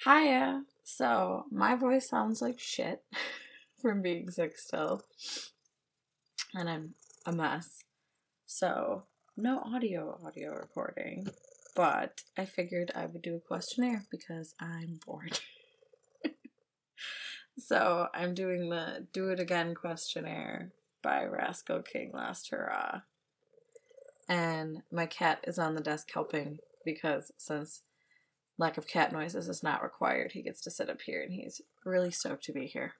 Hiya. So, my voice sounds like shit from being sick still, and I'm a mess. So, no audio recording, but I figured I would do a questionnaire because I'm bored. So, I'm doing the Do It Again questionnaire by Rascal King Last Hurrah. And my cat is on the desk helping because since lack of cat noises is not required, he gets to sit up here and he's really stoked to be here.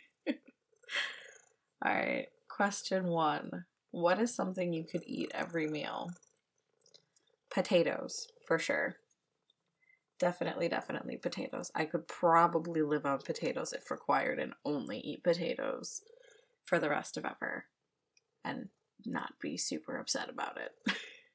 Alright, question 1. What is something you could eat every meal? Potatoes, for sure. Definitely potatoes. I could probably live on potatoes if required and only eat potatoes for the rest of ever and not be super upset about it.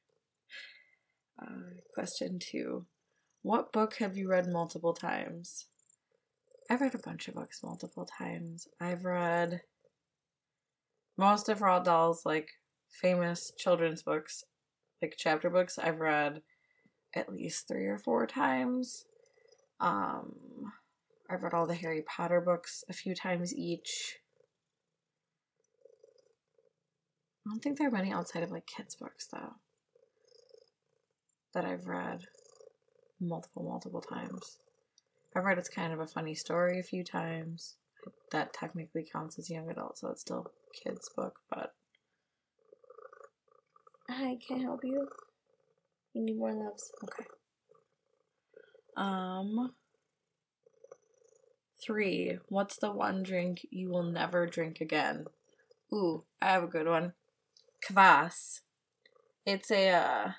Question 2. What book have you read multiple times? I've read a bunch of books multiple times. I've read most of Roald Dahl's, famous children's books, chapter books. I've read at least 3 or 4 times. I've read all the Harry Potter books a few times each. I don't think there are many outside of, kids' books, though, that I've read multiple times. I've read It's Kind of a Funny Story a few times. That technically counts as young adult, so it's still a kid's book, but... Hi, can I help you? You need more loves? Okay. 3. What's the one drink you will never drink again? Ooh, I have a good one. Kvass. It's a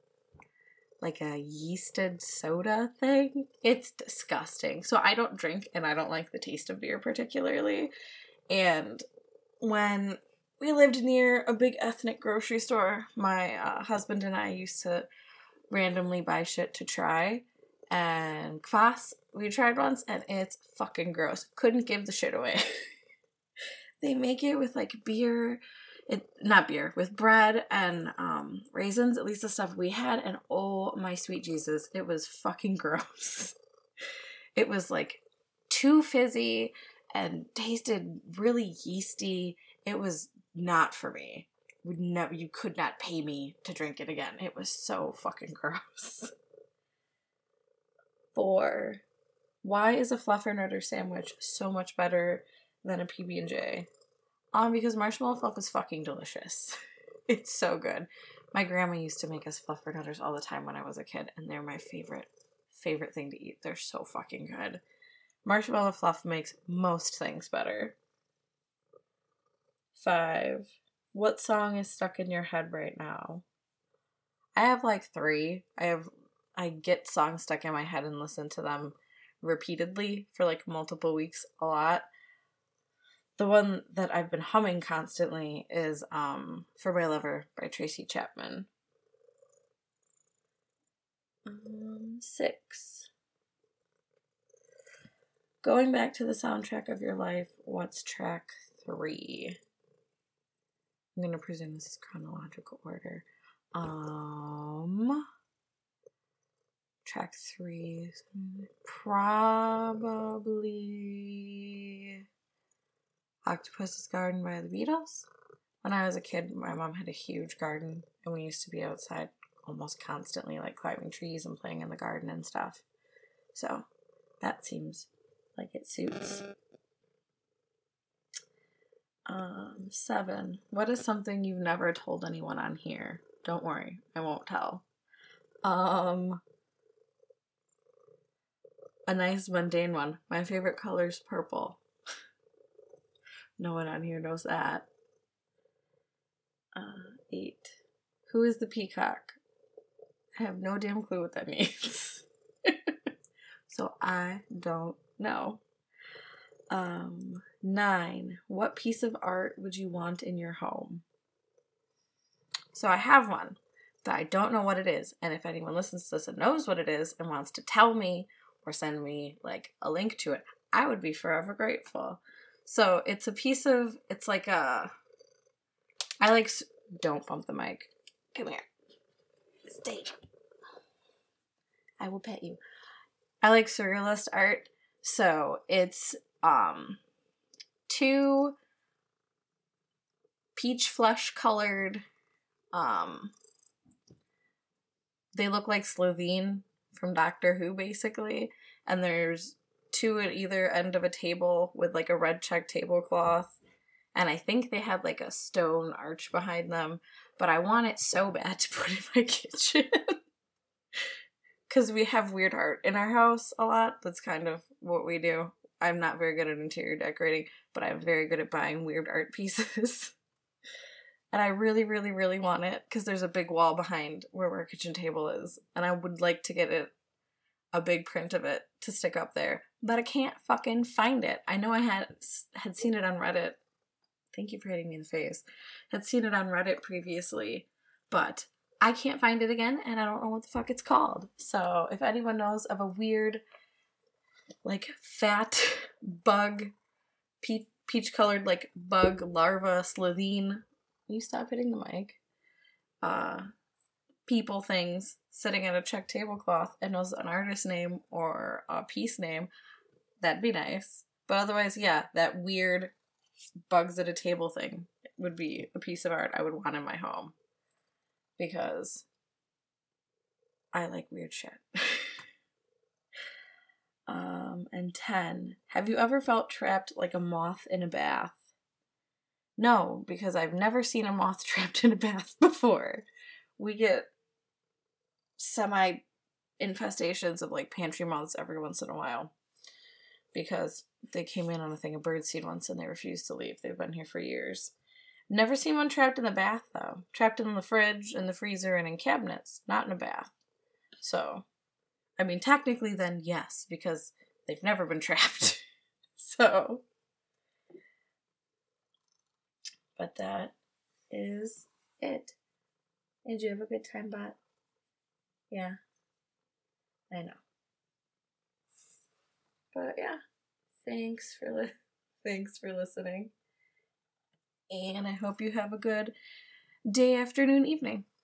yeasted soda thing. It's disgusting. So I don't drink and I don't like the taste of beer particularly. And when we lived near a big ethnic grocery store, my husband and I used to randomly buy shit to try. And kvass, we tried once and it's fucking gross. Couldn't give the shit away. They make it with beer. With bread and raisins, at least the stuff we had, and oh my sweet Jesus, it was fucking gross. It was too fizzy and tasted really yeasty. It was not for me. You could not pay me to drink it again. It was so fucking gross. 4. Why is a Fluffernutter sandwich so much better than a PB&J? Because marshmallow fluff is fucking delicious. It's so good. My grandma used to make us Fluffernutters all the time when I was a kid, and they're my favorite thing to eat. They're so fucking good. Marshmallow fluff makes most things better. 5. What song is stuck in your head right now? I have 3. I get songs stuck in my head and listen to them repeatedly for multiple weeks a lot. The one that I've been humming constantly is For My Lover by Tracy Chapman. 6. Going back to the soundtrack of your life, what's track 3? I'm going to presume this is chronological order. Track 3 is probably Octopus's Garden by the Beatles. When I was a kid, my mom had a huge garden, and we used to be outside almost constantly, climbing trees and playing in the garden and stuff. So, that seems like it suits. 7. What is something you've never told anyone on here? Don't worry, I won't tell. A nice mundane one. My favorite color is purple. No one on here knows that. 8. Who is the peacock? I have no damn clue what that means. So I don't know. 9. What piece of art would you want in your home? So I have one, but I don't know what it is. And if anyone listens to this and knows what it is and wants to tell me or send me a link to it, I would be forever grateful. So it's a piece of, don't bump the mic. Come here. Stay. I will pet you. I like surrealist art. So it's two peach flesh colored, they look like Slovene from Doctor Who, basically. And there's two at either end of a table with like a red check tablecloth. And I think they had like a stone arch behind them. But I want it so bad to put in my kitchen. Because we have weird art in our house a lot. That's kind of what we do. I'm not very good at interior decorating, but I'm very good at buying weird art pieces. And I really, really, really want it because there's a big wall behind where our kitchen table is. And I would like to get a big print of it to stick up there. But I can't fucking find it. I know I had seen it on Reddit. Thank you for hitting me in the face. Had seen it on Reddit previously. But I can't find it again, and I don't know what the fuck it's called. So if anyone knows of a weird, like, fat bug, peach-colored, like, bug larva Slovene, will you stop hitting the mic? People things sitting at a check tablecloth and knows an artist name or a piece name, that'd be nice. But otherwise, yeah, that weird bugs at a table thing would be a piece of art I would want in my home. Because I like weird shit. And 10. Have you ever felt trapped like a moth in a bath? No, because I've never seen a moth trapped in a bath before. We get semi-infestations of like pantry moths every once in a while. Because they came in on a thing of birdseed once and they refused to leave. They've been here for years. Never seen one trapped in the bath, though. Trapped in the fridge, in the freezer, and in cabinets. Not in a bath. So, I mean, technically then, yes, because they've never been trapped. So. But that is it. Did you have a good time, Bot? Yeah. I know. But yeah. Thanks for listening. And I hope you have a good day, afternoon, evening.